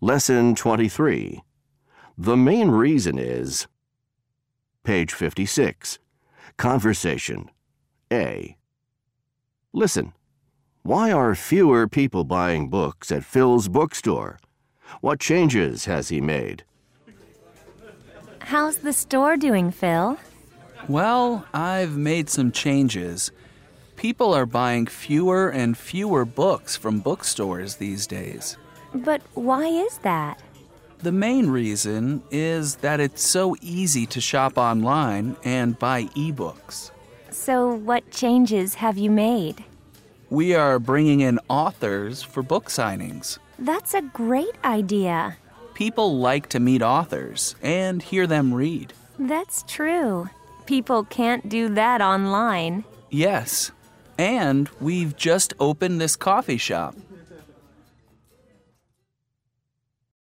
Lesson 23. The main reason is... Page 56. Conversation. A. Listen. Why are fewer people buying books at Phil's bookstore? What changes has he made? How's the store doing, Phil? Well, I've made some changes. People are buying fewer and fewer books from bookstores these days. But why is that? The main reason is that it's so easy to shop online and buy ebooks. So what changes have you made? We are bringing in authors for book signings. That's a great idea. People like to meet authors and hear them read. That's true. People can't do that online. Yes, and we've just opened this coffee shop.